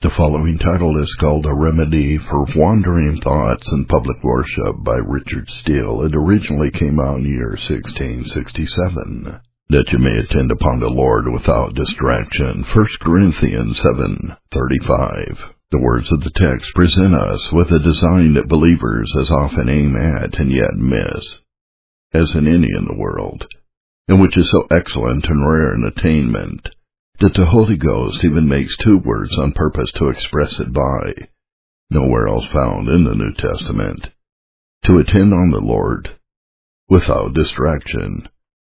The following title is called A Remedy for Wandering Thoughts in Public Worship by Richard Steele. It originally came out in the year 1667. That you may attend upon the Lord without distraction. 1 Corinthians 7:35. The words of the text present us with a design that believers as often aim at and yet miss, as in any in the world, and which is so excellent and rare an attainment, that the Holy Ghost even makes two words on purpose to express it by, nowhere else found in the New Testament, to attend on the Lord without distraction.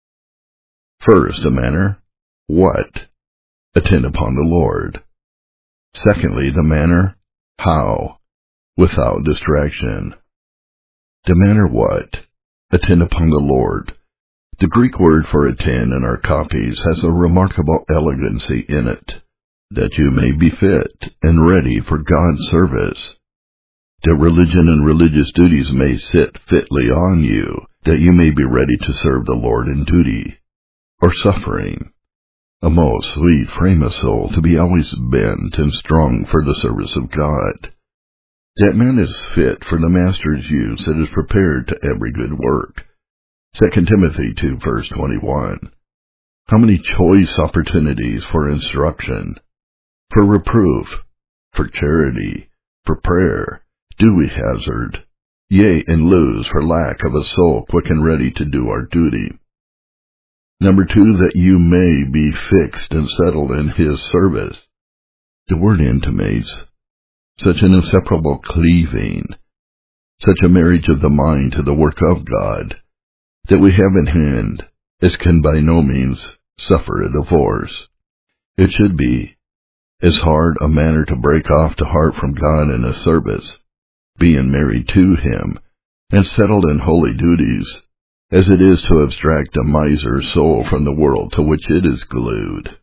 First, the manner, what? Attend upon the Lord. Secondly, the manner, how? Without distraction. The manner, what? Attend upon the Lord. The Greek word for attend in our copies has a remarkable elegancy in it, that you may be fit and ready for God's service, that religion and religious duties may sit fitly on you, that you may be ready to serve the Lord in duty, or suffering, a most sweet frame of soul to be always bent and strong for the service of God. That man is fit for the Master's use that is prepared to every good work. 2 Timothy 2 verse 21. How many choice opportunities for instruction, for reproof, for charity, for prayer, do we hazard, yea, and lose for lack of a soul quick and ready to do our duty. Number 2, that you may be fixed and settled in His service. The word intimates such an inseparable cleaving, such a marriage of the mind to the work of God, that we have in hand, as can by no means suffer a divorce. It should be as hard a matter to break off the heart from God in a service, being married to Him, and settled in holy duties, as it is to abstract a miser's soul from the world to which it is glued.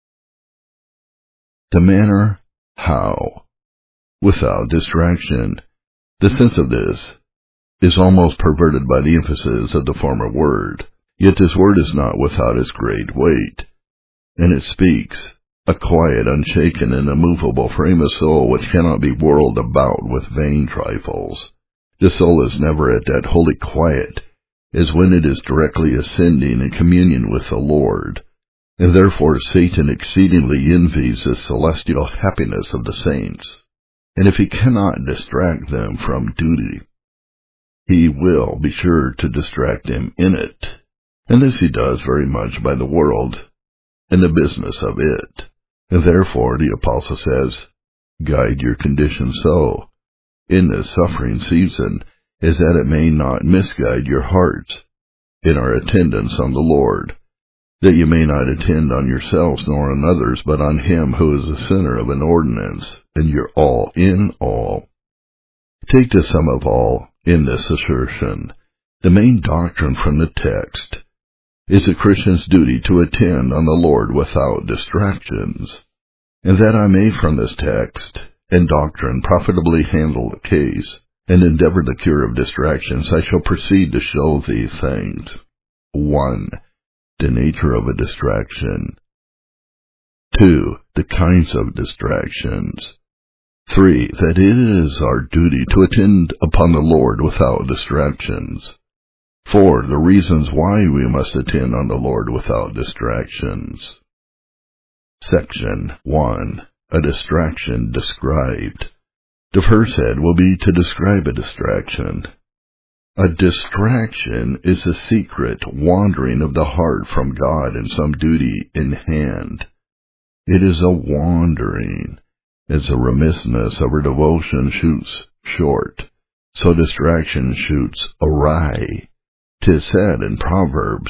The manner, how? Without distraction. The sense of this is almost perverted by the emphasis of the former word, yet this word is not without its great weight, and it speaks a quiet, unshaken, and immovable frame of soul which cannot be whirled about with vain trifles. The soul is never at that holy quiet as when it is directly ascending in communion with the Lord, and therefore Satan exceedingly envies the celestial happiness of the saints, and if he cannot distract them from duty, he will be sure to distract them in it, and this he does very much by the world and the business of it. And therefore the Apostle says, guide your condition so, in this suffering season, as that it may not misguide your hearts in our attendance on the Lord, that you may not attend on yourselves nor on others, but on Him who is the center of an ordinance, and your all in all. Take the sum of all in this assertion. The main doctrine from the text is a Christian's duty to attend on the Lord without distractions, and that I may from this text and doctrine profitably handle the case, and endeavor the cure of distractions, I shall proceed to show these things. 1. The nature of a distraction. 2. The kinds of distractions. 3. That it is our duty to attend upon the Lord without distractions. 4. The reasons why we must attend on the Lord without distractions. Section 1. A distraction described. The first head will be to describe a distraction. A distraction is a secret wandering of the heart from God in some duty in hand. It is a wandering, as a remissness of our devotion shoots short, so distraction shoots awry. 'Tis said in Proverbs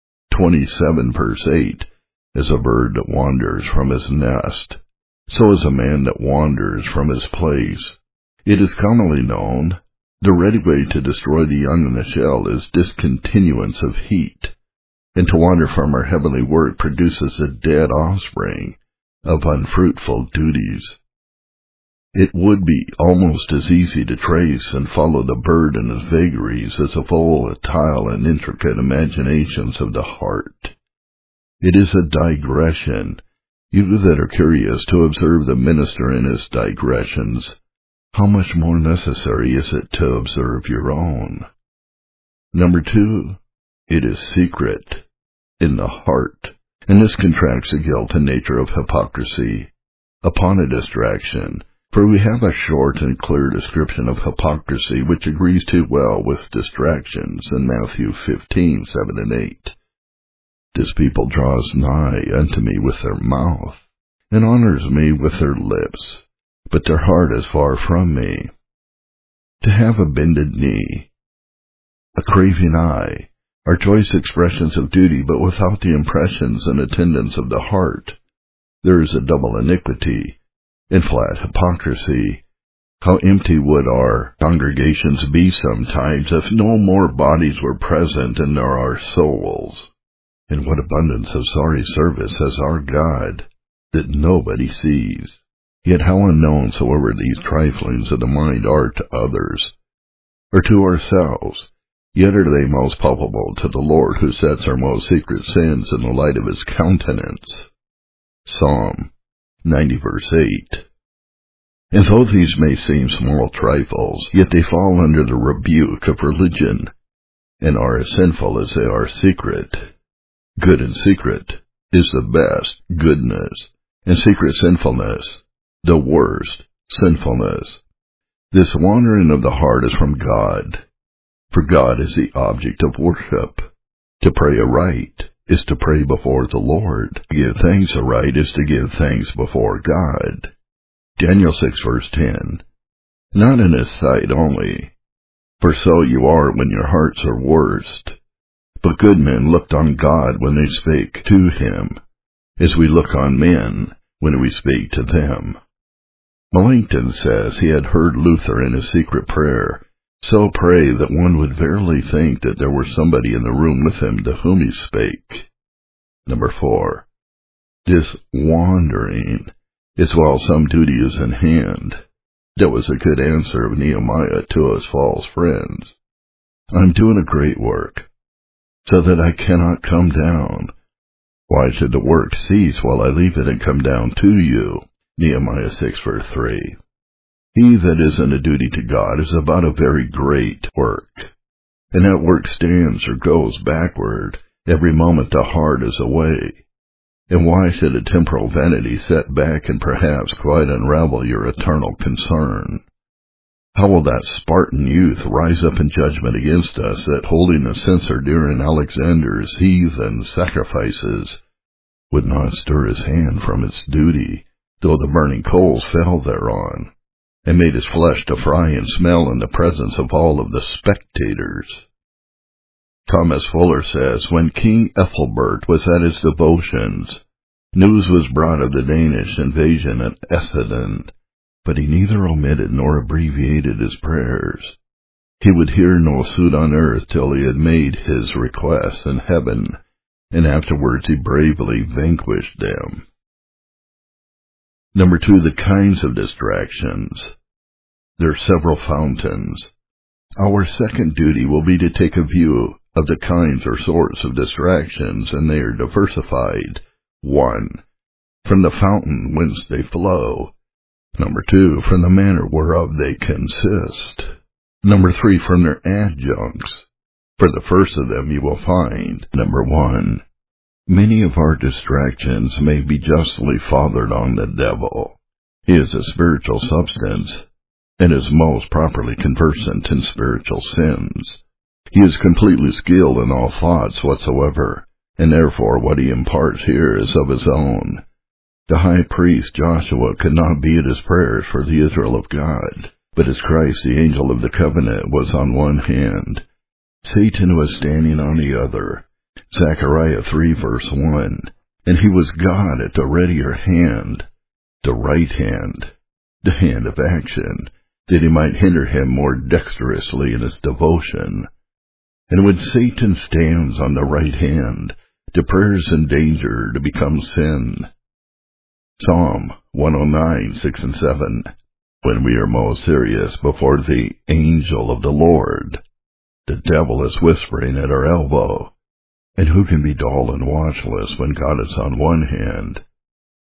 27 verse 8, as a bird that wanders from his nest, so is a man that wanders from his place. It is commonly known, the ready way to destroy the young in the shell is discontinuance of heat, and to wander from our heavenly work produces a dead offspring of unfruitful duties. It would be almost as easy to trace and follow the bird in his vagaries as the volatile and intricate imaginations of the heart. It is a digression, You that are curious to observe the minister in his digressions, how much more necessary is it to observe your own? Number 2, it is secret, in the heart, and this contracts the guilt and nature of hypocrisy upon a distraction, for we have a short and clear description of hypocrisy which agrees too well with distractions in Matthew 15:7 and 8. This people draws nigh unto me with their mouth, and honors me with their lips, but their heart is far from me. To have a bended knee, a craving eye, are choice expressions of duty, but without the impressions and attendance of the heart. There is a double iniquity, in flat hypocrisy. How empty would our congregations be sometimes if no more bodies were present than there are souls. And what abundance of sorry service has our God, that nobody sees. Yet how unknown soever these triflings of the mind are to others, or to ourselves, yet are they most palpable to the Lord, who sets our most secret sins in the light of his countenance. Psalm 90 verse 8. And though these may seem small trifles, yet they fall under the rebuke of religion, and are as sinful as they are secret. Good and secret is the best goodness, and secret sinfulness the worst sinfulness. This wandering of the heart is from God, for God is the object of worship. To pray aright is to pray before the Lord. To give thanks aright is to give thanks before God. Daniel 6 verse 10. Not in his sight only, for so you are when your hearts are worst. But good men looked on God when they spake to him, as we look on men when we speak to them. Melanchthon says he had heard Luther in his secret prayer so pray that one would verily think that there were somebody in the room with him to whom he spake. Number 4. This wandering is while some duty is in hand. That was a good answer of Nehemiah to his false friends. I'm doing a great work, so that I cannot come down. Why should the work cease while I leave it and come down to you? Nehemiah 6 verse 3. He that is in a duty to God is about a very great work, and that work stands or goes backward every moment the heart is away. And why should a temporal vanity set back and perhaps quite unravel your eternal concern? How will that Spartan youth rise up in judgment against us that, holding a censer during Alexander's heathen sacrifices, would not stir his hand from its duty, though the burning coals fell thereon, and made his flesh to fry and smell in the presence of all of the spectators? Thomas Fuller says, when King Ethelbert was at his devotions, news was brought of the Danish invasion at Essendon, but he neither omitted nor abbreviated his prayers. He would hear no suit on earth till he had made his request in heaven, and afterwards he bravely vanquished them. Number 2, the kinds of distractions. There are several fountains. Our second duty will be to take a view of the kinds or sorts of distractions, and they are diversified. 1. From the fountain whence they flow. Number 2, from the manner whereof they consist. Number 3, from their adjuncts. For the first of them you will find, number 1, many of our distractions may be justly fathered on the devil. He is a spiritual substance, and is most properly conversant in spiritual sins. He is completely skilled in all thoughts whatsoever, and therefore what he imparts here is of his own. The high priest Joshua could not be at his prayers for the Israel of God, but as Christ, the angel of the covenant, was on one hand, Satan was standing on the other. Zechariah 3 verse 1. And he was God at the readier hand, the right hand, the hand of action, that he might hinder him more dexterously in his devotion. And when Satan stands on the right hand, the prayer is in danger to become sin. Psalm 109, 6 and 7. When we are most serious before the angel of the Lord, the devil is whispering at our elbow. And who can be dull and watchless when God is on one hand,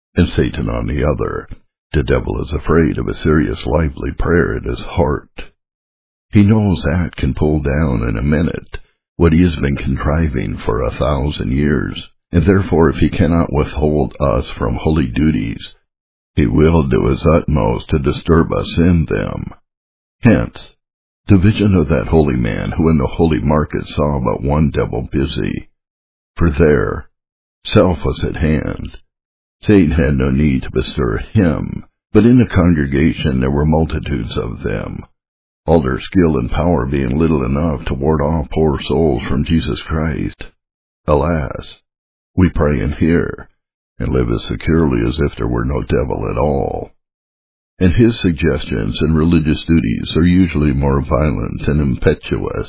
and Satan on the other. The devil is afraid of a serious, lively prayer at his heart. He knows that can pull down in a minute what he has been contriving for 1,000 years, and therefore if he cannot withhold us from holy duties, he will do his utmost to disturb us in them. Hence, the vision of that holy man who in the holy market saw but one devil busy. For there, self was at hand. Satan had no need to bestir him, but in the congregation there were multitudes of them, all their skill and power being little enough to ward off poor souls from Jesus Christ. Alas, we pray and hear, and live as securely as if there were no devil at all. And his suggestions and religious duties are usually more violent and impetuous,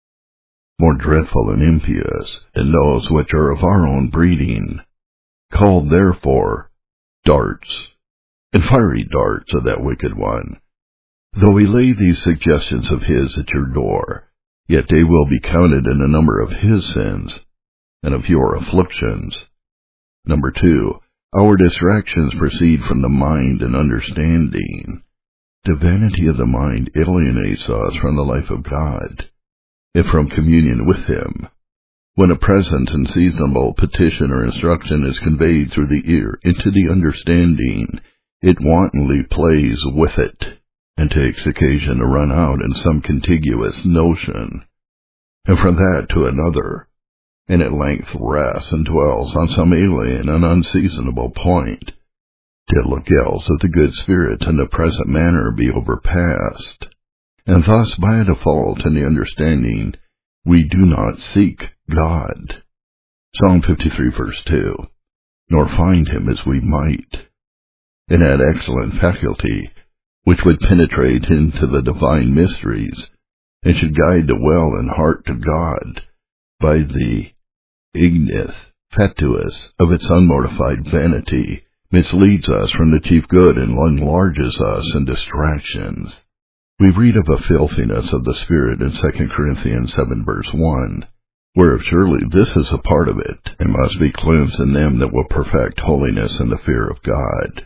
more dreadful and impious than those which are of our own breeding, called therefore darts, and fiery darts of that wicked one. Though we lay these suggestions of his at your door, yet they will be counted in the number of his sins, and of your afflictions. Number 2, our distractions proceed from the mind and understanding. The vanity of the mind alienates us from the life of God, and from communion with him. When a present and seasonable petition or instruction is conveyed through the ear into the understanding, it wantonly plays with it, and takes occasion to run out in some contiguous notion, and from that to another, and at length rests and dwells on some alien and unseasonable point, till the gales of the good spirit in the present manner be overpast, and thus by a default in the understanding we do not seek God. Psalm 53 verse 2, nor find him as we might. And that excellent faculty, which would penetrate into the divine mysteries, and should guide the will and heart to God, by the ignis fatuus of its unmortified vanity, misleads us from the chief good and enlarges us in distractions. We read of a filthiness of the spirit in 2 Corinthians 7 verse 1, whereof surely this is a part of it, and must be cleansed in them that will perfect holiness in the fear of God.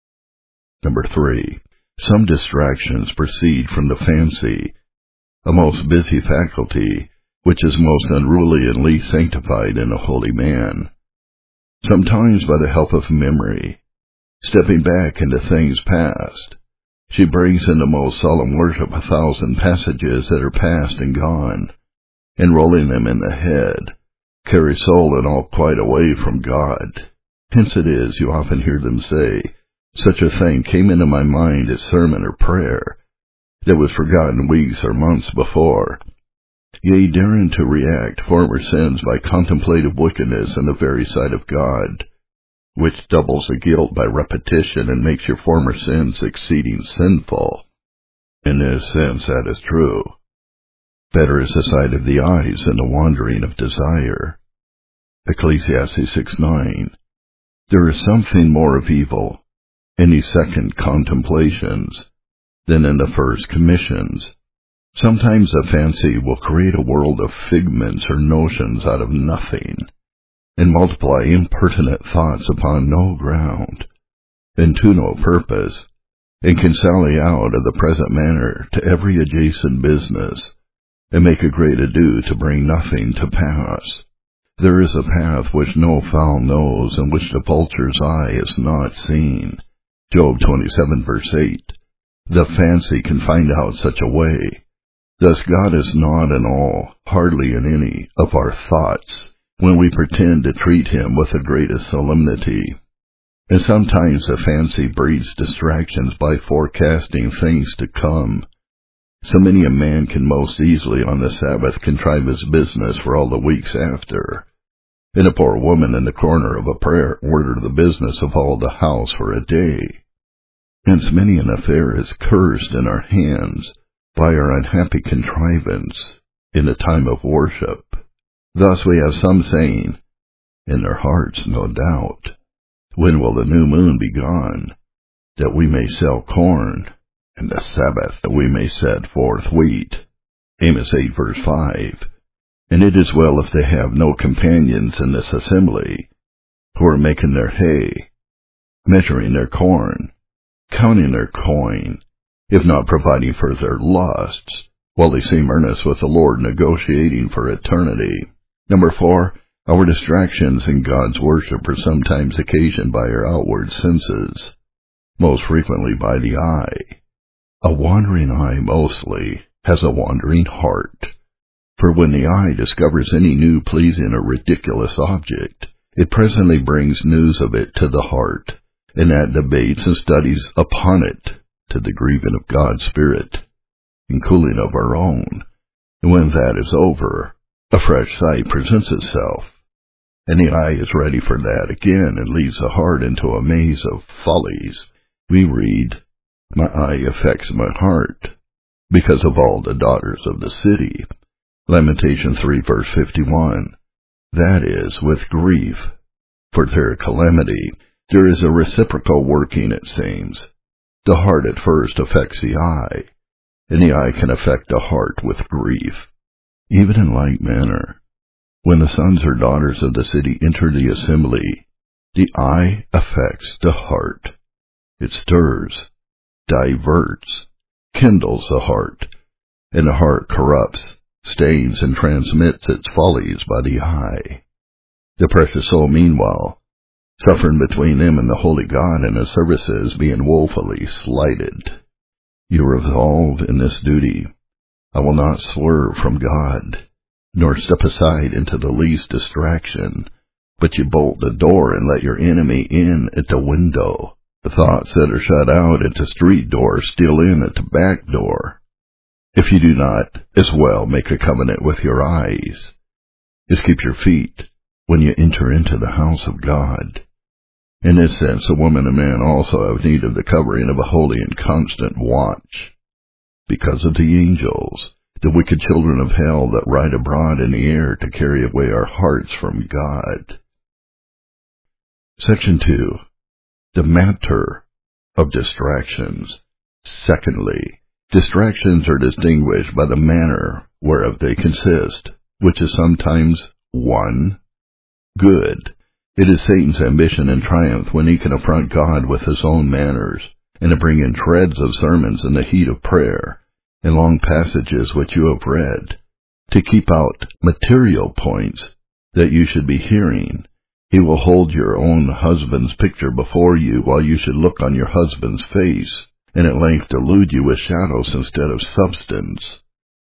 Number 3, some distractions proceed from the fancy, a most busy faculty, which is most unruly and least sanctified in a holy man. Sometimes by the help of memory, stepping back into things past, she brings into most solemn worship 1,000 passages that are past and gone, and rolling them in the head, carry soul and all quite away from God. Hence it is you often hear them say, such a thing came into my mind as sermon or prayer, that was forgotten weeks or months before, yea, daring to react former sins by contemplative wickedness in the very sight of God, which doubles the guilt by repetition and makes your former sins exceeding sinful. In this sense that is true. Better is the sight of the eyes than the wandering of desire. Ecclesiastes 6:9. There is something more of evil in these second contemplations than in the first commissions. Sometimes a fancy will create a world of figments or notions out of nothing, and multiply impertinent thoughts upon no ground, and to no purpose, and can sally out of the present manner to every adjacent business, and make a great ado to bring nothing to pass. There is a path which no fowl knows, and which the vulture's eye has not seen. Job 27 verse 8. The fancy can find out such a way. Thus God is not in all, hardly in any, of our thoughts, when we pretend to treat him with the greatest solemnity. And sometimes the fancy breeds distractions by forecasting things to come. So many a man can most easily on the Sabbath contrive his business for all the weeks after, and a poor woman in the corner of a prayer order the business of all the house for a day. Hence many an affair is cursed in our hands by our unhappy contrivance in the time of worship. Thus we have some saying, in their hearts no doubt, when will the new moon be gone, that we may sell corn, and the Sabbath that we may set forth wheat. Amos 8 verse 5. And it is well if they have no companions in this assembly, who are making their hay. measuring their corn, counting their coin, if not providing for their lusts, while they seem earnest with the Lord, negotiating for eternity. Number 4, our distractions in God's worship are sometimes occasioned by our outward senses, most frequently by the eye. A wandering eye mostly has a wandering heart. For when the eye discovers any new, pleasing, or ridiculous object, it presently brings news of it to the heart, and that debates and studies upon it, to the grieving of God's Spirit, and cooling of our own. And when that is over, a fresh sight presents itself, and the eye is ready for that again, and leads the heart into a maze of follies. We read, "My eye affects my heart, because of all the daughters of the city." Lamentation 3 verse 51. That is, with grief, for their calamity, there is a reciprocal working, it seems. The heart at first affects the eye, and the eye can affect the heart with grief. Even in like manner, when the sons or daughters of the city enter the assembly, the eye affects the heart. It stirs, diverts, kindles the heart, and the heart corrupts, stains, and transmits its follies by the eye. The precious soul, meanwhile, suffering between them and the holy God and his services, being woefully slighted. You resolve in this duty, "I will not swerve from God, nor step aside into the least distraction, but you bolt the door and let your enemy in at the window. The thoughts that are shut out at the street door steal in at the back door. If you do not as well make a covenant with your eyes, as keep your feet when you enter into the house of God." In this sense, a woman and man also have need of the covering of a holy and constant watch, because of the angels, the wicked children of hell that ride abroad in the air to carry away our hearts from God. Section 2. The matter of distractions. Secondly, distractions are distinguished by the manner whereof they consist, which is sometimes 1. Good. It is Satan's ambition and triumph when he can affront God with his own manners, and to bring in shreds of sermons in the heat of prayer, and long passages which you have read, to keep out material points that you should be hearing. He will hold your own husband's picture before you while you should look on your husband's face, and at length delude you with shadows instead of substance.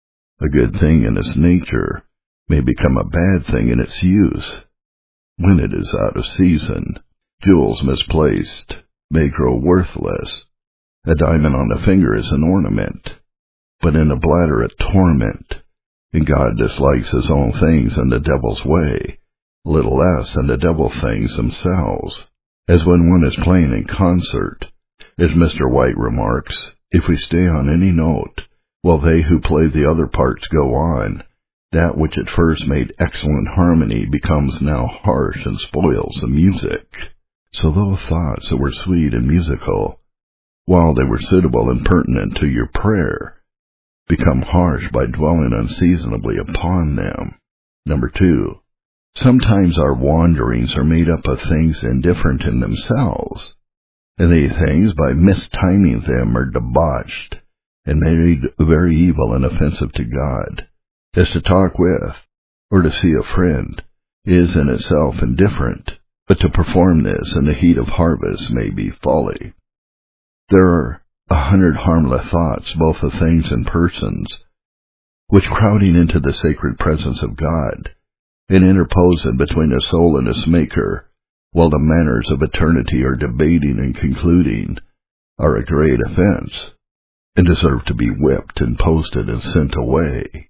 A good thing in its nature may become a bad thing in its use, when it is out of season. Jewels misplaced may grow worthless. A diamond on the finger is an ornament, but in the bladder a torment. And God dislikes his own things in the devil's way, little less than the devil things themselves. As when one is playing in concert, as Mr. White remarks, if we stay on any note, while they who play the other parts go on, that which at first made excellent harmony becomes now harsh and spoils the music. So those thoughts that were sweet and musical, while they were suitable and pertinent to your prayer, become harsh by dwelling unseasonably upon them. Number 2. Sometimes our wanderings are made up of things indifferent in themselves, and these things, by mistiming them, are debauched, and made very evil and offensive to God. As to talk with, or to see a friend, is in itself indifferent, but to perform this in the heat of harvest may be folly. There are 100 harmless thoughts, both of things and persons, which crowding into the sacred presence of God, and interposing between the soul and its Maker, while the manners of eternity are debating and concluding, are a great offense, and deserve to be whipped and posted and sent away.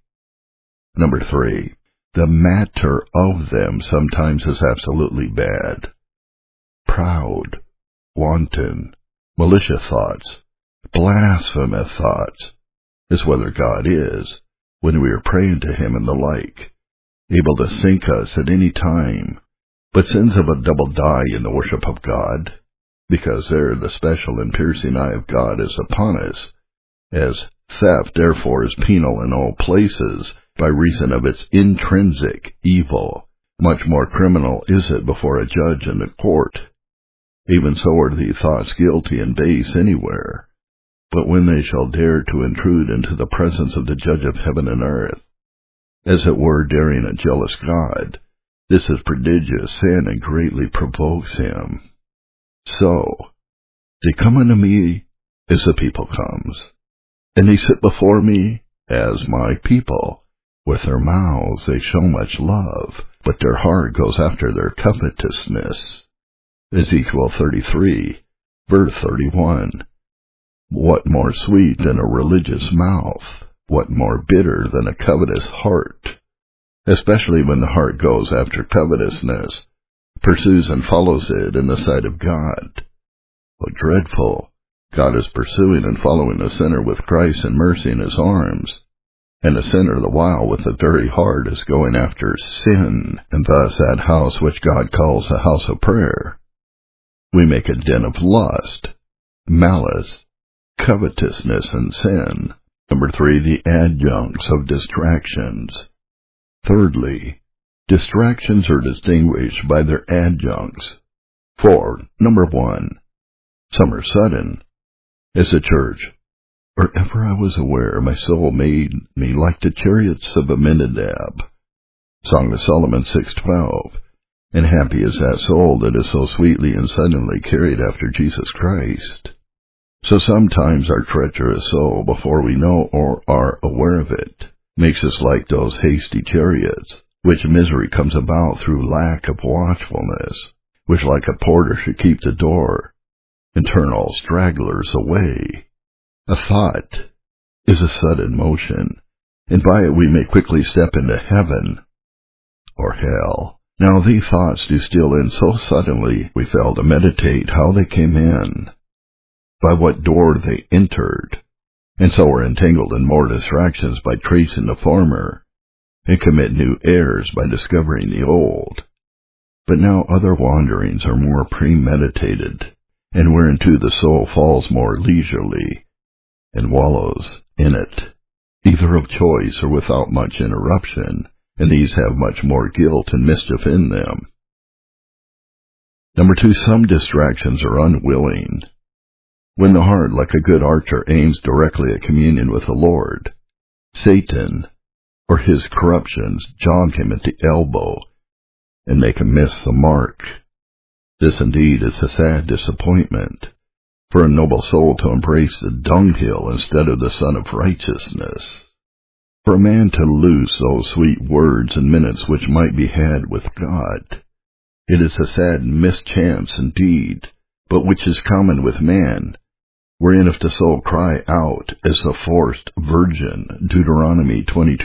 Number 3. The matter of them sometimes is absolutely bad. Proud, wanton, malicious thoughts, blasphemous thoughts, as whether God is, when we are praying to him and the like, able to sink us at any time, but sins of a double dye in the worship of God, because there the special and piercing eye of God is upon us, as theft therefore is penal in all places, by reason of its intrinsic evil. Much more criminal is it before a judge in the court. Even so are these thoughts guilty and base anywhere. But when they shall dare to intrude into the presence of the Judge of heaven and earth, as it were daring a jealous God, this is prodigious sin and greatly provokes him. So, they come unto me as the people comes, and they sit before me as my people. With their mouths they show much love, but their heart goes after their covetousness. Ezekiel 33, verse 31. What more sweet than a religious mouth? What more bitter than a covetous heart? Especially when the heart goes after covetousness, pursues and follows it in the sight of God. Oh, dreadful! God is pursuing and following a sinner with Christ and mercy in his arms, and a sinner the while with the very heart is going after sin, and thus that house which God calls a house of prayer. We make a den of lust, malice, covetousness, and sin. Number 3, the adjuncts of distractions. Thirdly, distractions are distinguished by their adjuncts. For, number 1, some are sudden. As a church, or ever I was aware, my soul made me like the chariots of Abinadab. Song of Solomon 6:12. And happy is that soul that is so sweetly and suddenly carried after Jesus Christ. So sometimes our treacherous soul, before we know or are aware of it, makes us like those hasty chariots, which misery comes about through lack of watchfulness, which like a porter should keep the door, and turn all stragglers away. A thought is a sudden motion, and by it we may quickly step into heaven or hell. Now these thoughts do steal in so suddenly we fail to meditate how they came in, by what door they entered, and so are entangled in more distractions by tracing the former, and commit new errors by discovering the old. But now other wanderings are more premeditated, and whereunto the soul falls more leisurely, and wallows in it, either of choice or without much interruption, and these have much more guilt and mischief in them. Number 2, some distractions are unwilling. When the heart, like a good archer, aims directly at communion with the Lord, Satan, or his corruptions, jog him at the elbow and make him miss the mark. This indeed is a sad disappointment, for a noble soul to embrace the dunghill instead of the Son of Righteousness. For a man to lose those sweet words and minutes which might be had with God, it is a sad mischance indeed, but which is common with man, wherein if the soul cry out as the forced virgin, Deuteronomy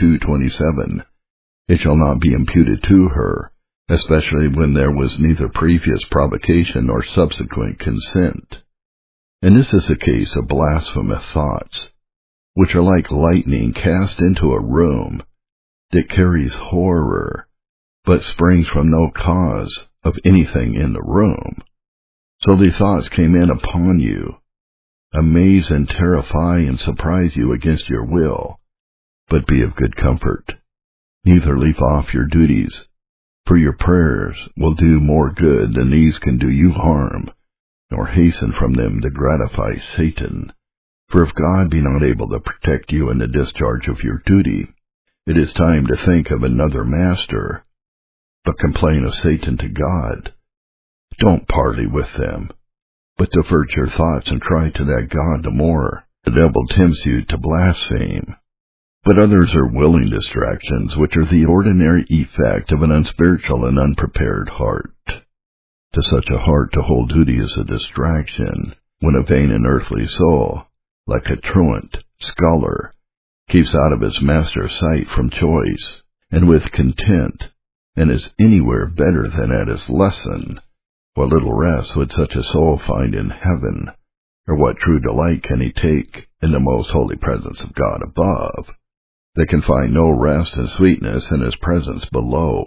22:27, it shall not be imputed to her, especially when there was neither previous provocation nor subsequent consent. And this is a case of blasphemous thoughts, which are like lightning cast into a room that carries horror, but springs from no cause of anything in the room. So the thoughts came in upon you, amaze and terrify and surprise you against your will. But be of good comfort, neither leave off your duties, for your prayers will do more good than these can do you harm, nor hasten from them to gratify Satan. For if God be not able to protect you in the discharge of your duty, it is time to think of another master, but complain of Satan to God. Don't parley with them, but divert your thoughts and cry to that God the more the devil tempts you to blaspheme. But others are willing distractions, which are the ordinary effect of an unspiritual and unprepared heart. To such a heart to hold duty is a distraction, when a vain and earthly soul, like a truant scholar, keeps out of his master's sight from choice, and with content, and is anywhere better than at his lesson. What little rest would such a soul find in heaven, or what true delight can he take in the most holy presence of God above, that can find no rest and sweetness in his presence below?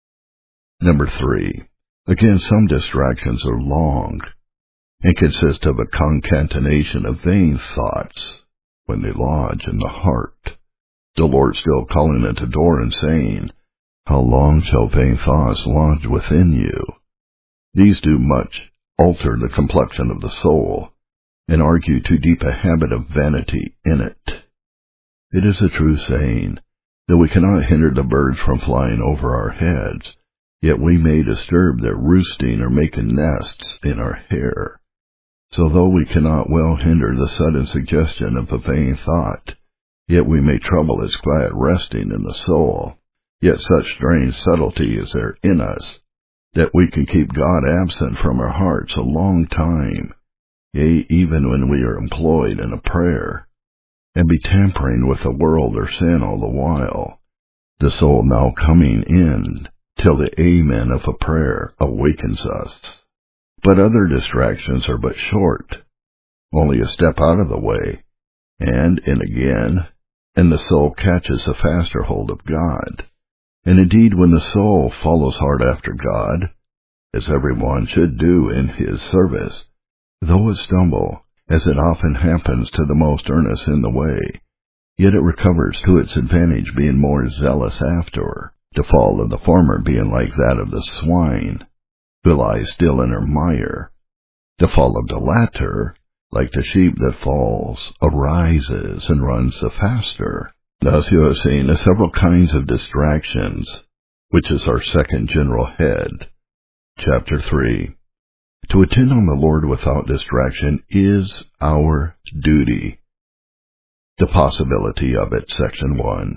Number 3. Again, some distractions are long, and consist of a concatenation of vain thoughts when they lodge in the heart, the Lord still calling at the door and saying, How long shall vain thoughts lodge within you? These do much alter the complexion of the soul, and argue too deep a habit of vanity in it. It is a true saying that we cannot hinder the birds from flying over our heads, yet we may disturb their roosting or making nests in our hair. So though we cannot well hinder the sudden suggestion of a vain thought, yet we may trouble its quiet resting in the soul. Yet such strange subtlety is there in us, that we can keep God absent from our hearts a long time, yea, even when we are employed in a prayer, and be tampering with the world or sin all the while, the soul now coming in, till the amen of a prayer awakens us. But other distractions are but short, only a step out of the way, and in again, and the soul catches a faster hold of God. And indeed, when the soul follows hard after God, as everyone should do in his service, though it stumble, as it often happens to the most earnest in the way, yet it recovers to its advantage, being more zealous after, the fall of the former being like that of the swine, who lies still in her mire, the fall of the latter, like the sheep that falls, arises and runs the faster. Thus you have seen the several kinds of distractions, which is our second general head. Chapter 3. To attend on the Lord without distraction is our duty. The possibility of it, Section 1.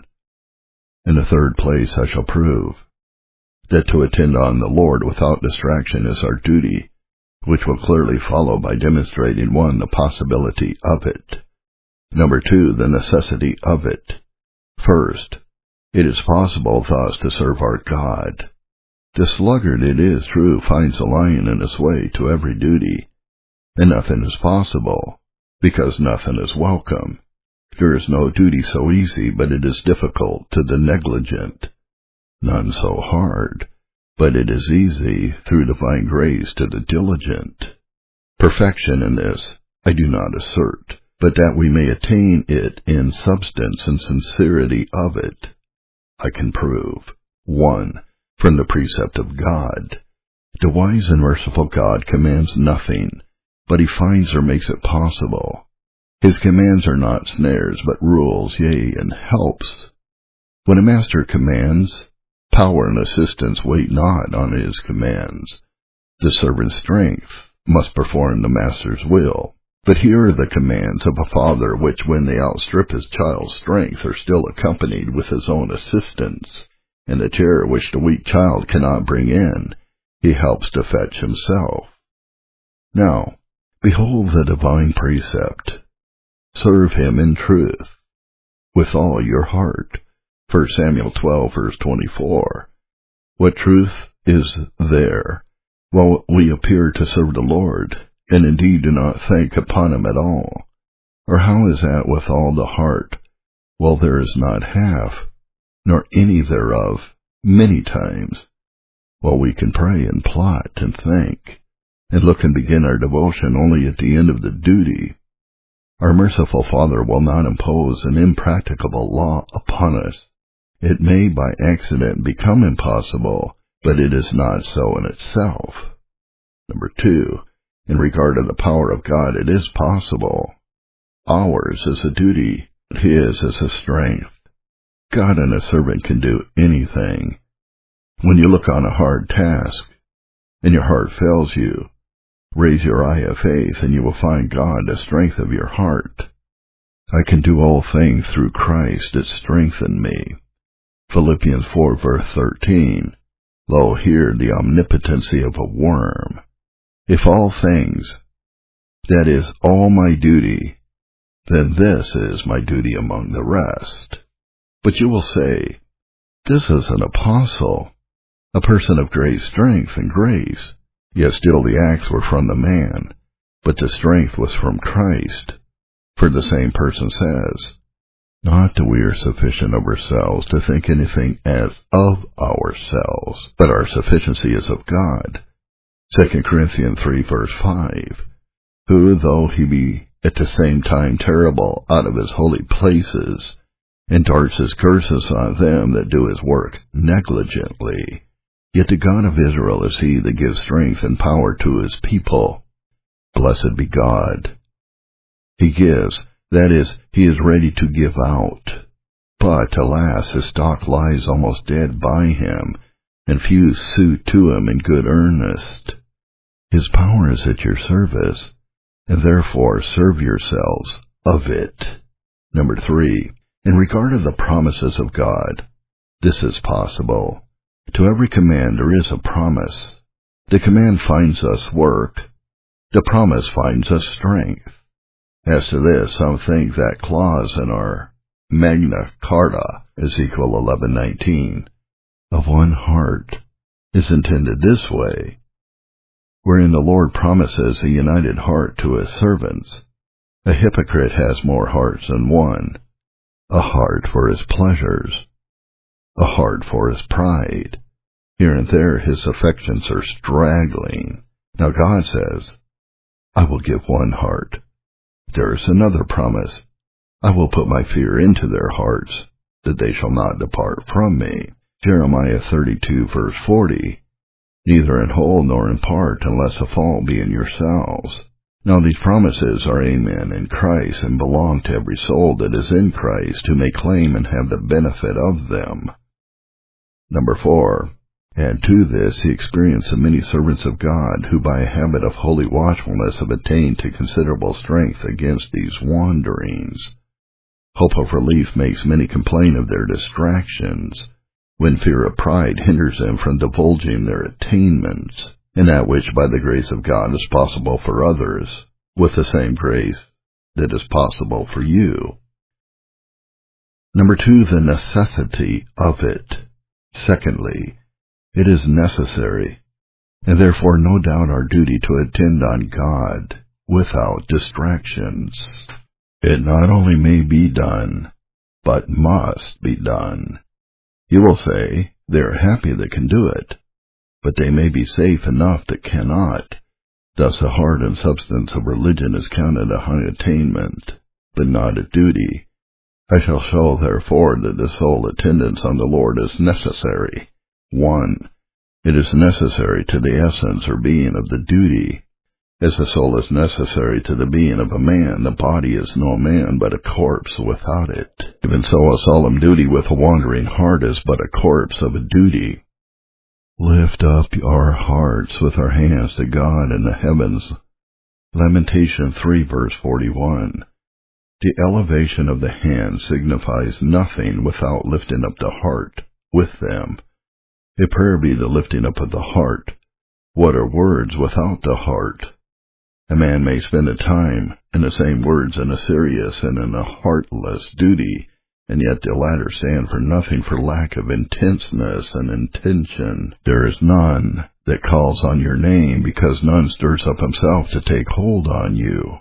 In the third place I shall prove that to attend on the Lord without distraction is our duty, which will clearly follow by demonstrating 1. The possibility of it. 2. The necessity of it. First, it is possible thus to serve our God. The sluggard, it is true, finds a lion in his way to every duty, and nothing is possible, because nothing is welcome. There is no duty so easy, but it is difficult to the negligent, none so hard, but it is easy through divine grace to the diligent. Perfection in this I do not assert, but that we may attain it in substance and sincerity of it, I can prove. 1. From the precept of God. The wise and merciful God commands nothing, but he finds or makes it possible. His commands are not snares, but rules, yea, and helps. When a master commands, power and assistance wait not on his commands. The servant's strength must perform the master's will. But here are the commands of a father which, when they outstrip his child's strength, are still accompanied with his own assistance, and the terror which the weak child cannot bring in, he helps to fetch himself. Now, behold the divine precept. Serve him in truth, with all your heart. 1 Samuel 12, verse 24. What truth is there? Well, we appear to serve the Lord, and indeed do not think upon him at all. Or how is that with all the heart? Well, there is not half, nor any thereof, many times. Well, we can pray and plot and think, and look and begin our devotion only at the end of the duty. Our merciful Father will not impose an impracticable law upon us. It may by accident become impossible, but it is not so in itself. 2. In regard to the power of God, it is possible. Ours is a duty, his is a strength. God and a servant can do anything. When you look on a hard task, and your heart fails you, raise your eye of faith, and you will find God the strength of your heart. I can do all things through Christ that strengthen me. Philippians 4, verse 13. Lo, here the omnipotency of a worm. If all things, that is all my duty, then this is my duty among the rest. But you will say, this is an apostle, a person of great strength and grace. Yet still the acts were from the man, but the strength was from Christ. For the same person says, not that we are sufficient of ourselves to think anything as of ourselves, but our sufficiency is of God. 2 Corinthians 3, verse 5, who, though he be at the same time terrible out of his holy places, and darts his curses on them that do his work negligently, Yet the God of Israel is he that gives strength and power to his people. Blessed be God. He gives, that is, he is ready to give out. But, alas, his stock lies almost dead by him, and few suit to him in good earnest. His power is at your service, and therefore serve yourselves of it. Number 3, in regard of the promises of God, this is possible. To every command there is a promise. The command finds us work. The promise finds us strength. As to this, some think that clause in our Magna Carta, Ezekiel 11:19, of one heart, is intended this way, wherein the Lord promises a united heart to his servants. A hypocrite has more hearts than one, a heart for his pleasures, a heart for his pride. Here and there his affections are straggling. Now God says, I will give one heart. There is another promise. I will put my fear into their hearts, that they shall not depart from me. Jeremiah 32, verse 40. Neither in whole nor in part, unless a fault be in yourselves. Now these promises are amen in Christ, and belong to every soul that is in Christ, who may claim and have the benefit of them. Number 4. Add to this the experience of many servants of God, who by a habit of holy watchfulness have attained to considerable strength against these wanderings. Hope of relief makes many complain of their distractions, when fear of pride hinders them from divulging their attainments, and that which by the grace of God is possible for others, with the same grace that is possible for you. Number 2, the necessity of it. Secondly, it is necessary, and therefore no doubt our duty to attend on God without distractions. It not only may be done, but must be done. You will say, they are happy that can do it, but they may be safe enough that cannot. Thus the heart and substance of religion is counted a high attainment, but not a duty. I shall show therefore that the sole attendance on the Lord is necessary. 1. It is necessary to the essence or being of the duty. As the soul is necessary to the being of a man, the body is no man but a corpse without it. Even so, a solemn duty with a wandering heart is but a corpse of a duty. Lift up our hearts with our hands to God in the heavens. Lamentation 3, verse 41. The elevation of the hands signifies nothing without lifting up the heart with them. If prayer be the lifting up of the heart, what are words without the heart? A man may spend a time in the same words in a serious and in a heartless duty, and yet the latter stand for nothing for lack of intenseness and intention. There is none that calls on your name, because none stirs up himself to take hold on you.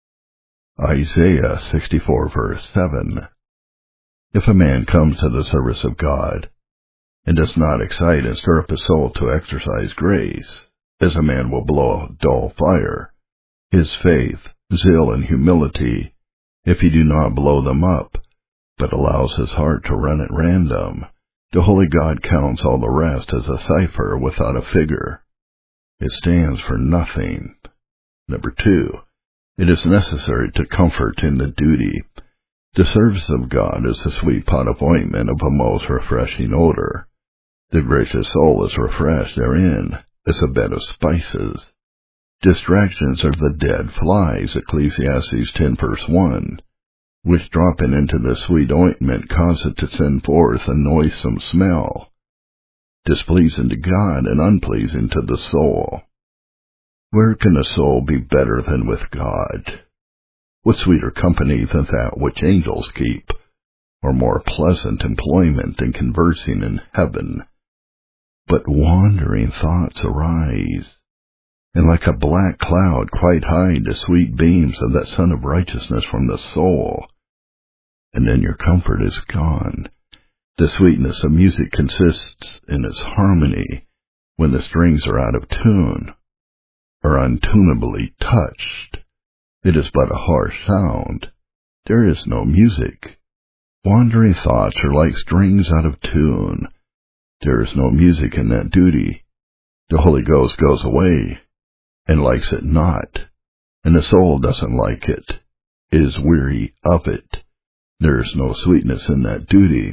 Isaiah 64, verse 7. If a man comes to the service of God, and does not excite and stir up his soul to exercise grace, as a man will blow a dull fire, his faith, zeal, and humility, if he do not blow them up, but allows his heart to run at random, the holy God counts all the rest as a cipher without a figure. It stands for nothing. Number 2. It is necessary to comfort in the duty. The service of God is a sweet pot of ointment of a most refreshing odor. The gracious soul is refreshed therein as a bed of spices. Distractions are the dead flies, Ecclesiastes 10, verse 1, which dropping into the sweet ointment cause it to send forth a noisome smell, displeasing to God and unpleasing to the soul. Where can a soul be better than with God? What sweeter company than that which angels keep, or more pleasant employment than conversing in heaven? But wandering thoughts arise, and like a black cloud quite hide the sweet beams of that sun of righteousness from the soul, and then your comfort is gone. The sweetness of music consists in its harmony when the strings are out of tune, or untunably touched. It is but a harsh sound. There is no music. Wandering thoughts are like strings out of tune. There is no music in that duty. The Holy Ghost goes away and likes it not, and the soul doesn't like it, is weary of it. There is no sweetness in that duty.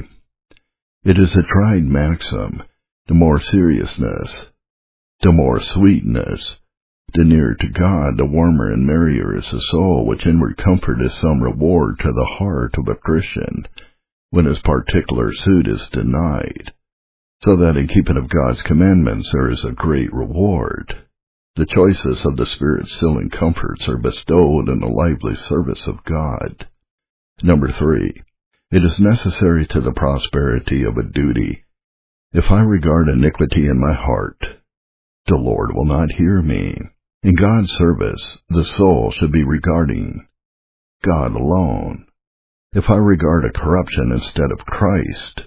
It is a tried maxim, the more seriousness, the more sweetness. The nearer to God, the warmer and merrier is the soul, which inward comfort is some reward to the heart of a Christian, when his particular suit is denied, so that in keeping of God's commandments there is a great reward. The choices of the Spirit-filling comforts are bestowed in the lively service of God. Number 3. It is necessary to the prosperity of a duty. If I regard iniquity in my heart, the Lord will not hear me. In God's service, the soul should be regarding God alone. If I regard a corruption instead of Christ,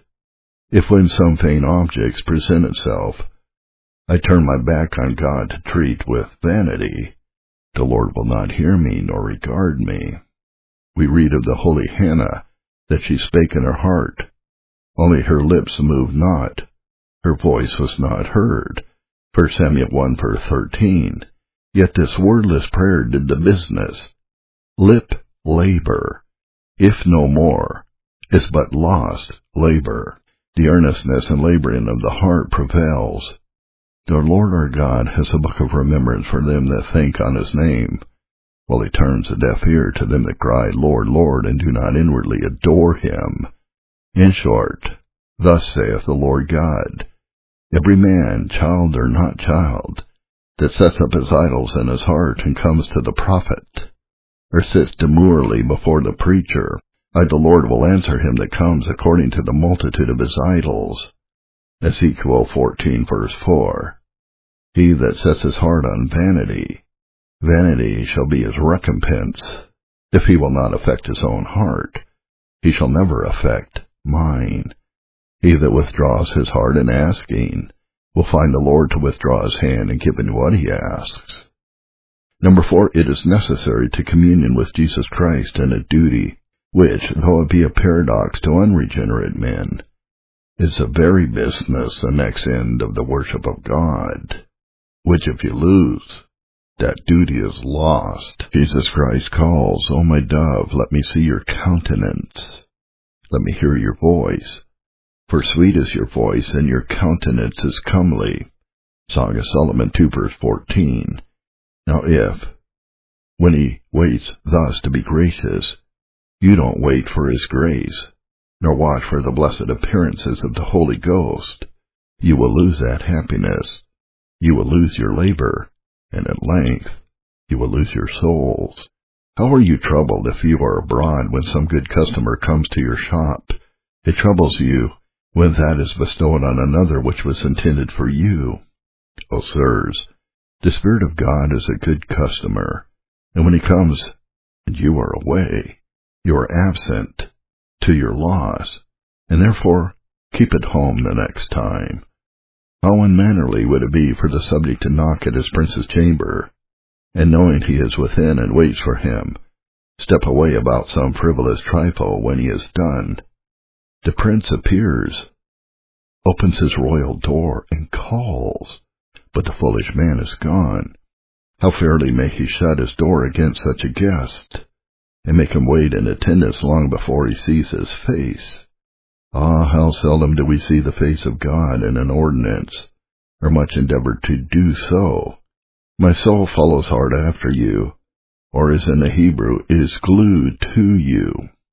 if when some vain objects present itself, I turn my back on God to treat with vanity, the Lord will not hear me nor regard me. We read of the holy Hannah, that she spake in her heart, only her lips moved not, her voice was not heard. 1 Samuel 1 verse 13. Yet this wordless prayer did the business. Lip labor, if no more, is but lost labor. The earnestness and laboring of the heart prevails. The Lord our God has a book of remembrance for them that think on his name, while he turns a deaf ear to them that cry, Lord, Lord, and do not inwardly adore him. In short, thus saith the Lord God, every man, child or not child, that sets up his idols in his heart and comes to the prophet, or sits demurely before the preacher, I the Lord will answer him that comes according to the multitude of his idols. Ezekiel 14 verse 4. He that sets his heart on vanity, vanity shall be his recompense. If he will not affect his own heart, he shall never affect mine. He that withdraws his heart in asking will find the Lord to withdraw his hand and give him what he asks. Number 4, it is necessary to communion with Jesus Christ in a duty, which, though it be a paradox to unregenerate men, is the very business and next end of the worship of God, which if you lose, that duty is lost. Jesus Christ calls, O my dove, let me see your countenance. Let me hear your voice. For sweet is your voice, and your countenance is comely. Song of Solomon 2 verse 14. Now if, when he waits thus to be gracious, you don't wait for his grace, nor watch for the blessed appearances of the Holy Ghost, you will lose that happiness. You will lose your labor, and at length you will lose your souls. How are you troubled if you are abroad when some good customer comes to your shop? It troubles you when that is bestowed on another which was intended for you. O sirs, the Spirit of God is a good customer, and when he comes and you are away, you are absent to your loss, and therefore keep at home the next time. How unmannerly would it be for the subject to knock at his prince's chamber, and knowing he is within and waits for him, step away about some frivolous trifle when he is done. The prince appears, opens his royal door, and calls, but the foolish man is gone. How fairly may he shut his door against such a guest, and make him wait in attendance long before he sees his face. Ah, how seldom do we see the face of God in an ordinance, or much endeavor to do so. My soul follows hard after you, or as in the Hebrew, is glued to you.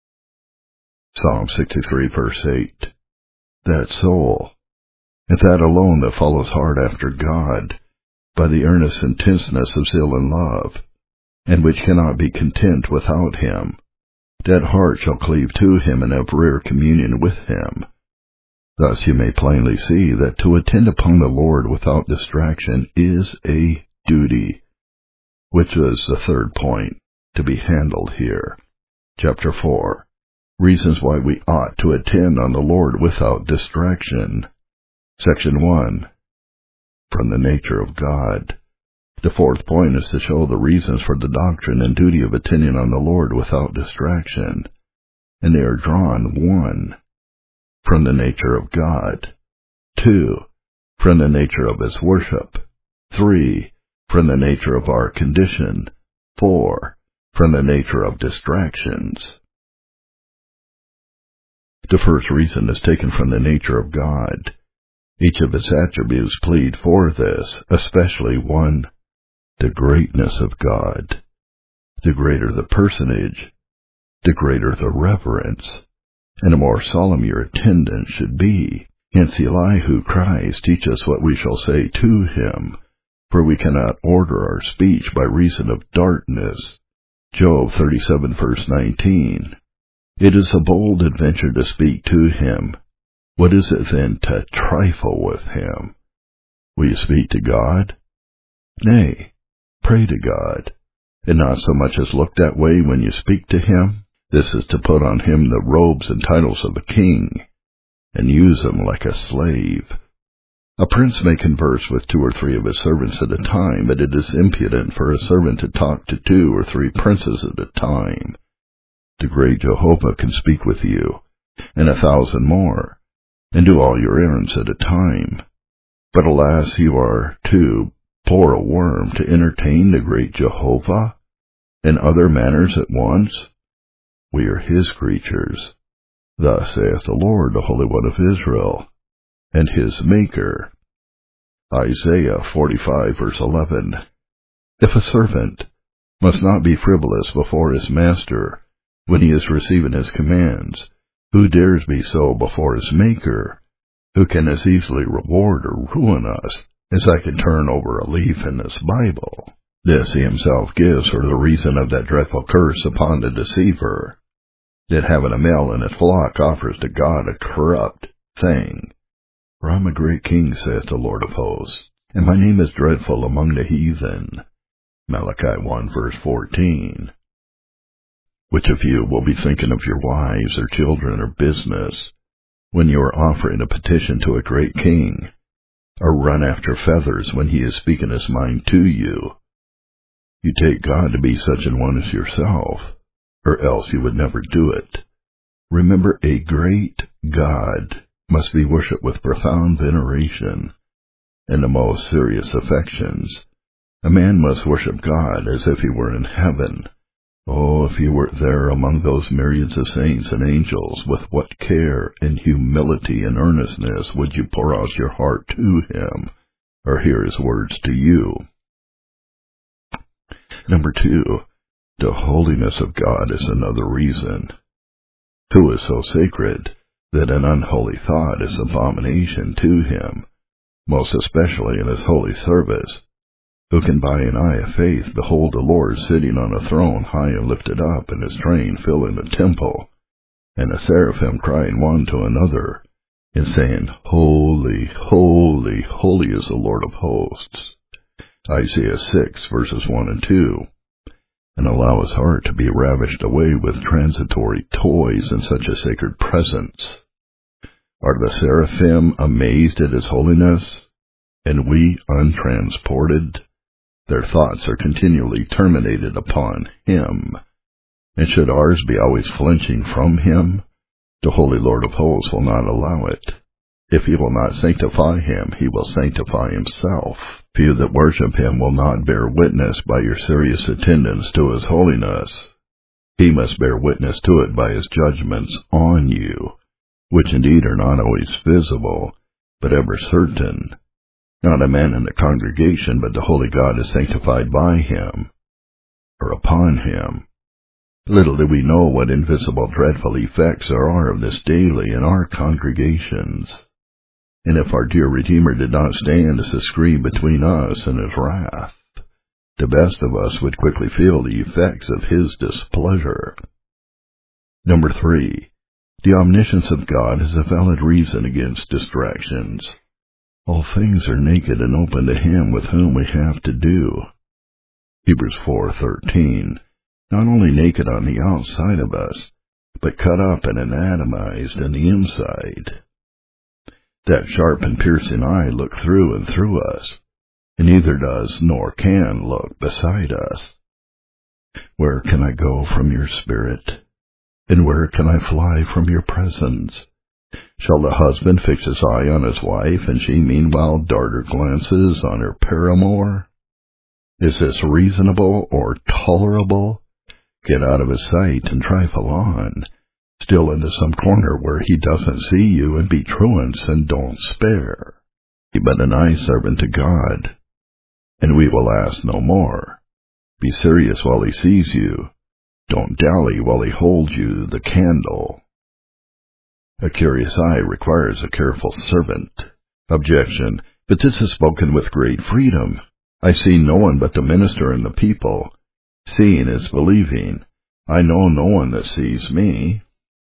Psalm 63 verse 8. That soul, and that alone that follows hard after God, by the earnest intenseness of zeal and love, and which cannot be content without him, that heart shall cleave to him and have rare communion with him. Thus you may plainly see that to attend upon the Lord without distraction is a duty, which is the third point to be handled here. Chapter 4. Reasons why we ought to attend on the Lord without distraction. Section 1. From the nature of God. The fourth point is to show the reasons for the doctrine and duty of attending on the Lord without distraction, and they are drawn: 1. From the nature of God. 2. From the nature of his worship. 3. From the nature of our condition. 4. From the nature of distractions. The first reason is taken from the nature of God. Each of its attributes plead for this, especially 1. The greatness of God. The greater the personage, the greater the reverence, and the more solemn your attendance should be. Hence Elihu cries, teach us what we shall say to him, for we cannot order our speech by reason of darkness. Job 37 verse 19. It is a bold adventure to speak to him. What is it then to trifle with him? Will you speak to God? Nay, pray to God, and not so much as look that way when you speak to him. This is to put on him the robes and titles of a king, and use him like a slave. A prince may converse with 2 or 3 of his servants at a time, but it is impudent for a servant to talk to 2 or 3 princes at a time. The great Jehovah can speak with you, and 1,000 more, and do all your errands at a time. But alas, you are too poor a worm to entertain the great Jehovah in other manners at once. We are his creatures. Thus saith the Lord, the Holy One of Israel, and his Maker. Isaiah 45 verse 11. If a servant must not be frivolous before his master when he is receiving his commands, who dares be so before his Maker, who can as easily reward or ruin us as I can turn over a leaf in this Bible? This he himself gives for the reason of that dreadful curse upon the deceiver, that having a male in his flock offers to God a corrupt thing. For I am a great king, saith the Lord of hosts, and my name is dreadful among the heathen. Malachi 1 verse 14. Which of you will be thinking of your wives or children or business when you are offering a petition to a great king, or run after feathers when he is speaking his mind to you? You take God to be such an one as yourself, or else you would never do it. Remember, a great God must be worshipped with profound veneration and the most serious affections. A man must worship God as if he were in heaven. Oh, if you were there among those myriads of saints and angels, with what care and humility and earnestness would you pour out your heart to him, or hear his words to you? Number 2, the holiness of God is another reason. Who is so sacred that an unholy thought is abomination to him, most especially in his holy service? Who can by an eye of faith behold the Lord sitting on a throne high and lifted up, and his train filling the temple, and the seraphim crying one to another, and saying, Holy, holy, holy is the Lord of hosts. Isaiah 6 verses 1 and 2. And allow his heart to be ravished away with transitory toys in such a sacred presence. Are the seraphim amazed at his holiness, and we untransported? Their thoughts are continually terminated upon him. And should ours be always flinching from him, the Holy Lord of hosts will not allow it. If he will not sanctify him, he will sanctify himself. Few that worship him will not bear witness by your serious attendance to his holiness. He must bear witness to it by his judgments on you, which indeed are not always visible, but ever certain. Not a man in the congregation, but the holy God is sanctified by him, or upon him. Little do we know what invisible dreadful effects there are of this daily in our congregations. And if our dear Redeemer did not stand as a screen between us and his wrath, the best of us would quickly feel the effects of his displeasure. Number 3, the omniscience of God is a valid reason against distractions. All things are naked and open to him with whom we have to do. Hebrews 4:13. Not only naked on the outside of us, but cut up and anatomized in the inside. That sharp and piercing eye looked through and through us, and neither does nor can look beside us. Where can I go from your spirit? And where can I fly from your presence? Shall the husband fix his eye on his wife, and she meanwhile dart her glances on her paramour? Is this reasonable or tolerable? Get out of his sight and trifle on, still into some corner where he doesn't see you, and be truants and don't spare. Be but an eye servant to God, and we will ask no more. Be serious while he sees you. Don't dally while he holds you the candle. A curious eye requires a careful servant. Objection. But this is spoken with great freedom. I see no one but the minister and the people. Seeing is believing. I know no one that sees me.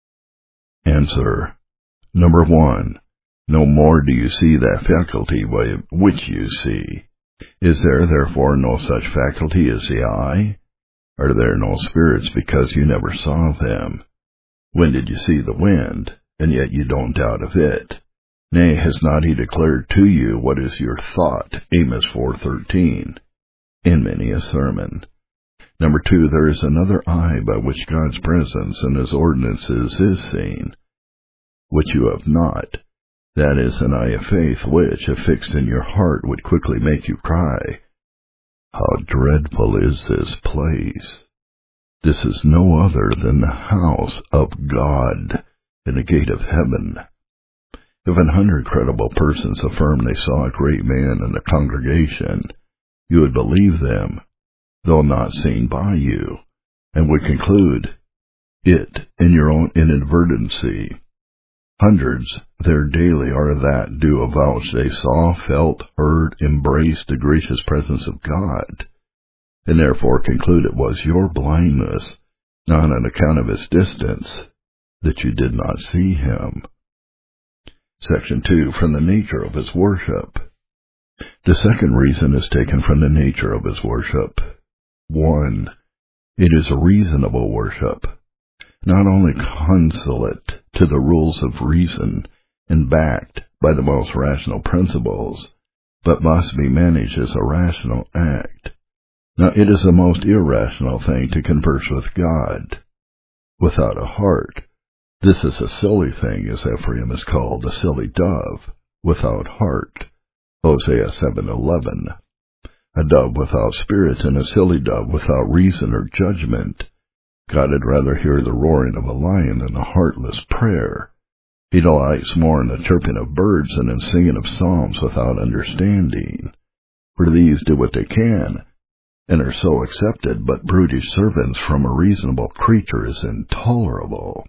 Answer. Number 1. No more do you see that faculty by which you see. Is there therefore no such faculty as the eye? Are there no spirits because you never saw them? When did you see the wind, and yet you don't doubt of it? Nay, has not he declared to you what is your thought? Amos 4:13, in many a sermon. Number 2, there is another eye by which God's presence and his ordinances is seen, which you have not. That is an eye of faith which, if fixed in your heart, would quickly make you cry, "How dreadful is this place!" This is no other than the house of God and the gate of heaven. If 100 credible persons affirm they saw a great man in the congregation, you would believe them, though not seen by you, and would conclude it in your own inadvertency. Hundreds there daily are that do avouch they saw, felt, heard, embraced the gracious presence of God, and therefore conclude it was your blindness, not on account of his distance, that you did not see him. Section 2. From the nature of his worship. The second reason is taken from the nature of his worship. 1. It is a reasonable worship, not only consolate to the rules of reason and backed by the most rational principles, but must be managed as a rational act. Now it is a most irrational thing to converse with God without a heart. This is a silly thing, as Ephraim is called, a silly dove, without heart. Hosea 7:11. A dove without spirit and a silly dove without reason or judgment. God had rather hear the roaring of a lion than a heartless prayer. He delights more in the chirping of birds than in singing of psalms without understanding. For these do what they can, and are so accepted, but brutish servants from a reasonable creature is intolerable.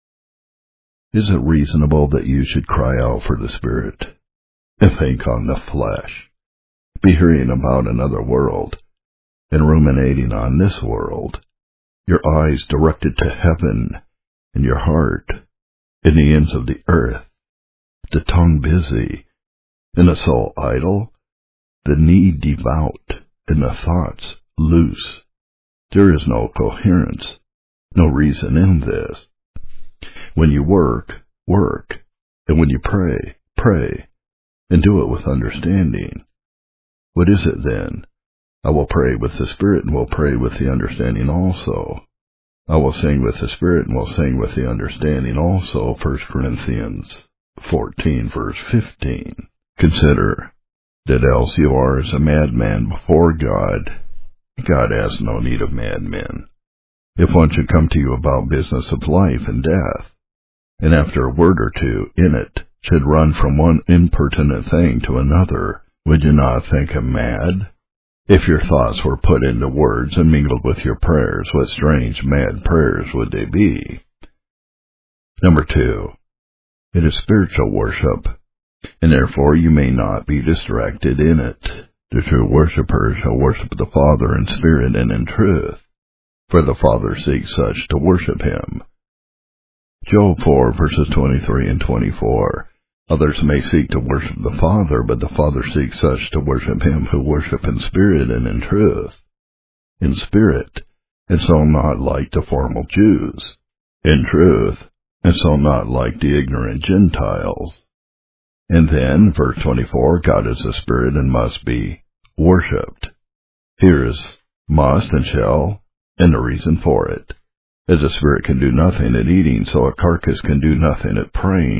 Is it reasonable that you should cry out for the Spirit, and think on the flesh, be hearing about another world, and ruminating on this world, your eyes directed to heaven, and your heart in the ends of the earth, the tongue busy, and the soul idle, the knee devout, and the thoughts loose? There is no coherence, no reason in this. When you work, work, and when you pray, pray, and do it with understanding. What is it then? I will pray with the Spirit and will pray with the understanding also. I will sing with the Spirit and will sing with the understanding also. 1 Corinthians 14, verse 15. Consider that else you are as a madman before God. God has no need of madmen. If one should come to you about business of life and death, and after a word or two in it should run from one impertinent thing to another, would you not think him mad? If your thoughts were put into words and mingled with your prayers, what strange, mad prayers would they be? Number 2, it is spiritual worship, and therefore you may not be distracted in it. The true worshipper shall worship the Father in spirit and in truth, for the Father seeks such to worship him. Job 4, verses 23 and 24. Others may seek to worship the Father, but the Father seeks such to worship him who worship in spirit and in truth. In spirit, and so not like the formal Jews. In truth, and so not like the ignorant Gentiles. And then, verse 24, God is a spirit and must be worshipped. Here is must and shall, and the reason for it. As a spirit can do nothing at eating, so a carcass can do nothing at praying.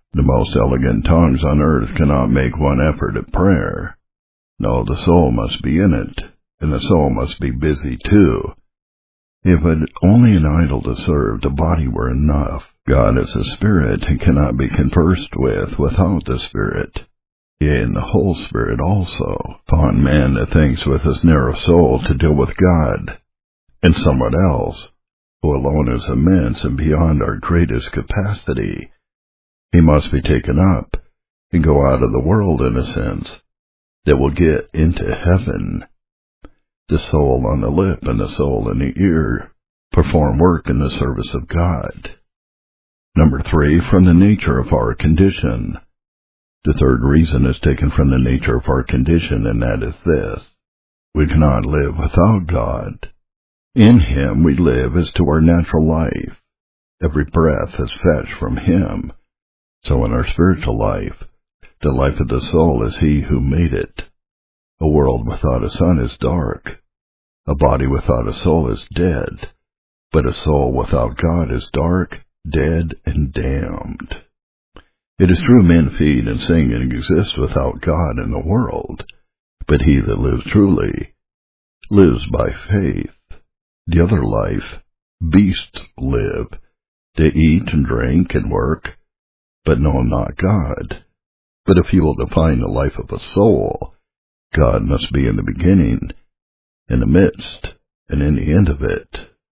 The most elegant tongues on earth cannot make one effort at prayer. No, the soul must be in it, and the soul must be busy too. If it only an idol to serve, the body were enough. God is a spirit, and cannot be conversed with without the spirit. Yea, and the whole spirit also. Upon man that thinks with his narrow soul to deal with God, and somewhat else, who alone is immense and beyond our greatest capacity, he must be taken up, and go out of the world in a sense, that will get into heaven. The soul on the lip and the soul in the ear perform work in the service of God. Number 3, from the nature of our condition. The third reason is taken from the nature of our condition, and that is this: we cannot live without God. In Him we live as to our natural life. Every breath is fetched from Him. So in our spiritual life, the life of the soul is He who made it. A world without a sun is dark. A body without a soul is dead. But a soul without God is dark, dead, and damned. It is true men feed and sing and exist without God in the world, but he that lives truly lives by faith. The other life, beasts live. They eat and drink and work, but know not God. But if you will define the life of a soul, God must be in the beginning, in the midst, and in the end of it.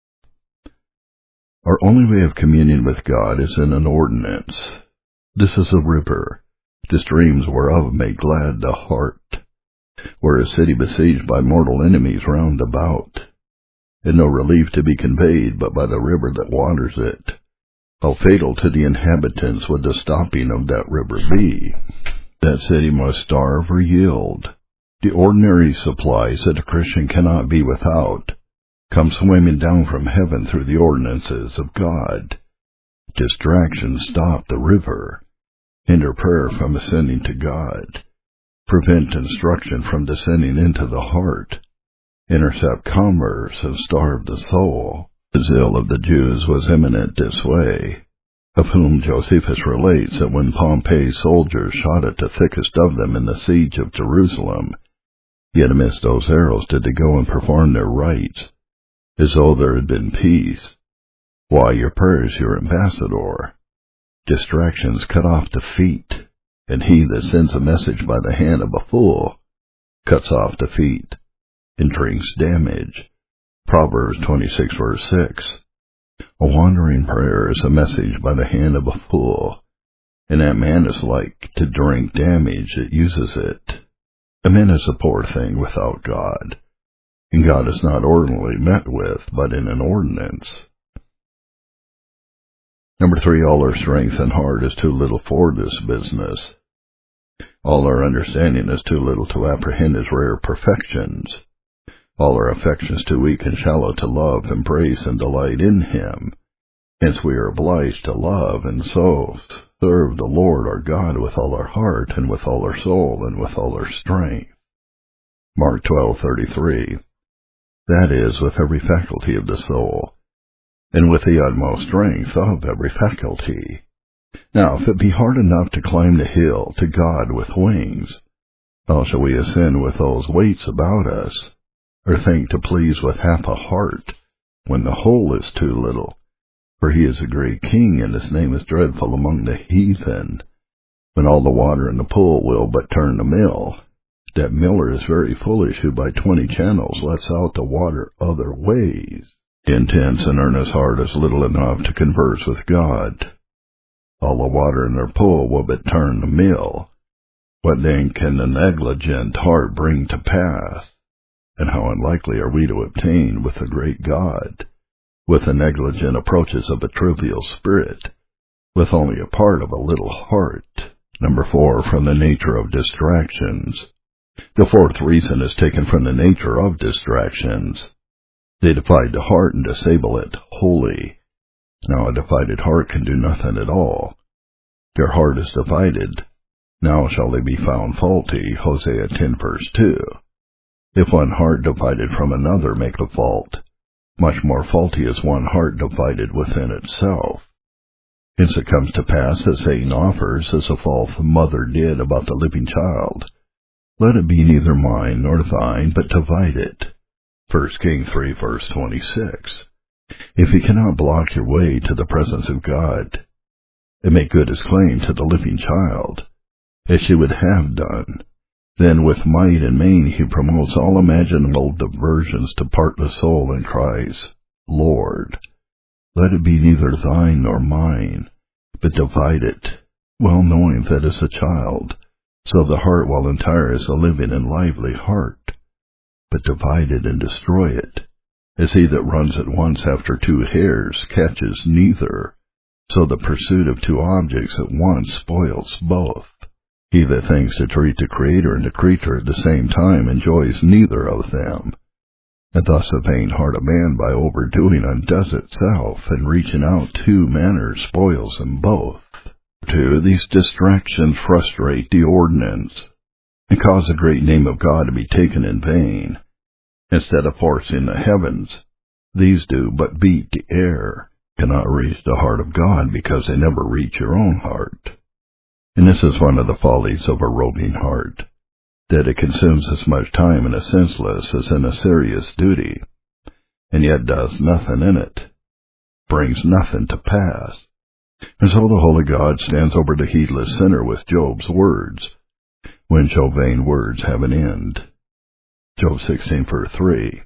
Our only way of communion with God is in an ordinance. This is a river, the streams whereof make glad the heart, where a city besieged by mortal enemies round about, and no relief to be conveyed but by the river that waters it. How fatal to the inhabitants would the stopping of that river be! That city must starve or yield. The ordinary supplies that a Christian cannot be without come swimming down from heaven through the ordinances of God. Distractions stop the river, hinder prayer from ascending to God, prevent instruction from descending into the heart, intercept commerce, and starve the soul. The zeal of the Jews was eminent this way, of whom Josephus relates that when Pompey's soldiers shot at the thickest of them in the siege of Jerusalem, yet amidst those arrows did they go and perform their rites, as though there had been peace. Why, your prayer is your ambassador. Distractions cut off the feet, and he that sends a message by the hand of a fool cuts off the feet and drinks damage. Proverbs 26 verse 6. A wandering prayer is a message by the hand of a fool, and that man is like to drink damage that uses it. A man is a poor thing without God, and God is not ordinarily met with, but in an ordinance. Number 3, all our strength and heart is too little for this business. All our understanding is too little to apprehend his rare perfections. All our affections too weak and shallow to love, embrace, and delight in him. Hence we are obliged to love, and so serve the Lord our God with all our heart, and with all our soul, and with all our strength. Mark 12:33. That is, with every faculty of the soul, and with the utmost strength of every faculty. Now, if it be hard enough to climb the hill to God with wings, how shall we ascend with those weights about us, or think to please with half a heart, when the whole is too little? For he is a great king, and his name is dreadful among the heathen. When all the water in the pool will but turn the mill, that miller is very foolish who by 20 channels lets out the water other ways. The intense and earnest heart is little enough to converse with God. All the water in their pool will but turn the mill. What then can the negligent heart bring to pass? And how unlikely are we to obtain with the great God, with the negligent approaches of a trivial spirit, with only a part of a little heart. Number 4, from the nature of distractions. The fourth reason is taken from the nature of distractions. They divide the heart and disable it wholly. Now a divided heart can do nothing at all. Their heart is divided. Now shall they be found faulty. Hosea 10 verse 2. If one heart divided from another make a fault, much more faulty is one heart divided within itself. Hence it comes to pass that Satan offers, as the false mother did about the living child, let it be neither mine nor thine, but divide it. 1 Kings 3 verse 26. If he cannot block your way to the presence of God, and make good his claim to the living child, as she would have done, then with might and main he promotes all imaginable diversions to part the soul and cries, Lord, let it be neither thine nor mine, but divide it, well knowing that as a child, so the heart while entire is a living and lively heart, but divide it and destroy it, as he that runs at once after two hares catches neither, so the pursuit of two objects at once spoils both. He that thinks to treat the Creator and the creature at the same time enjoys neither of them. And thus the vain heart of man by overdoing undoes itself, and reaching out two manners spoils them both. 2. These distractions frustrate the ordinance, and cause the great name of God to be taken in vain. Instead of forcing the heavens, these do but beat the air, cannot reach the heart of God because they never reach your own heart. And this is one of the follies of a roving heart, that it consumes as much time in a senseless as in a serious duty, and yet does nothing in it, brings nothing to pass. And so the holy God stands over the heedless sinner with Job's words, when shall vain words have an end? Job 16 verse 3.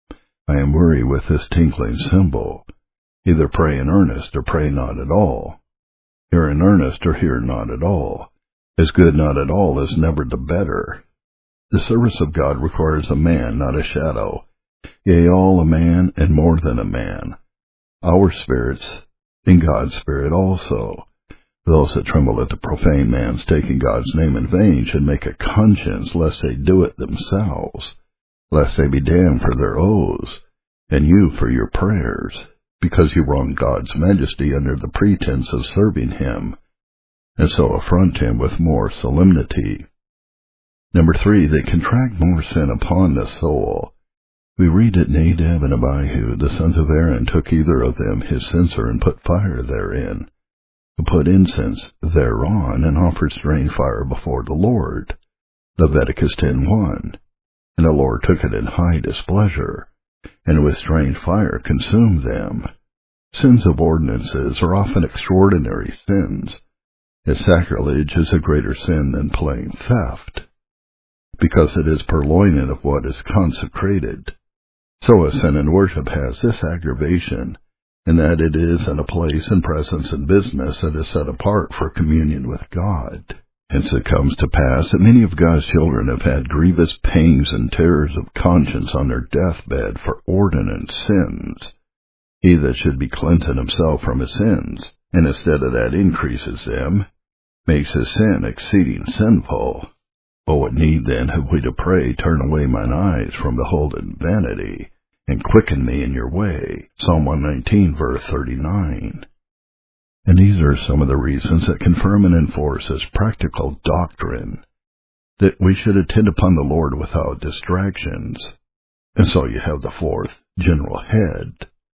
I am weary with this tinkling cymbal. Either pray in earnest or pray not at all. Hear in earnest or hear not at all. As good not at all as never the better. The service of God requires a man, not a shadow, yea, all a man and more than a man. Our spirits, and God's Spirit also. Those that tremble at the profane man's taking God's name in vain should make a conscience lest they do it themselves, lest they be damned for their oaths, and you for your prayers, because you wrong God's majesty under the pretense of serving him, and so affront him with more solemnity. 3. They contract more sin upon the soul. We read that Nadab and Abihu, the sons of Aaron, took either of them his censer and put fire therein, who put incense thereon, and offered strange fire before the Lord. Leviticus 10:1. And the Lord took it in high displeasure, and with strange fire consumed them. Sins of ordinances are often extraordinary sins, as sacrilege is a greater sin than plain theft, because it is purloining of what is consecrated. So a sin in worship has this aggravation, in that it is in a place and presence and business that is set apart for communion with God. Hence it comes to pass that many of God's children have had grievous pains and terrors of conscience on their deathbed for ordinance sins. He that should be cleansing himself from his sins, and instead of that increases them, makes his sin exceeding sinful. Oh, what need then have we to pray, turn away mine eyes from beholding vanity, and quicken me in your way? Psalm 119 verse 39. And these are some of the reasons that confirm and enforce as practical doctrine, that we should attend upon the Lord without distractions. And so you have the fourth general head,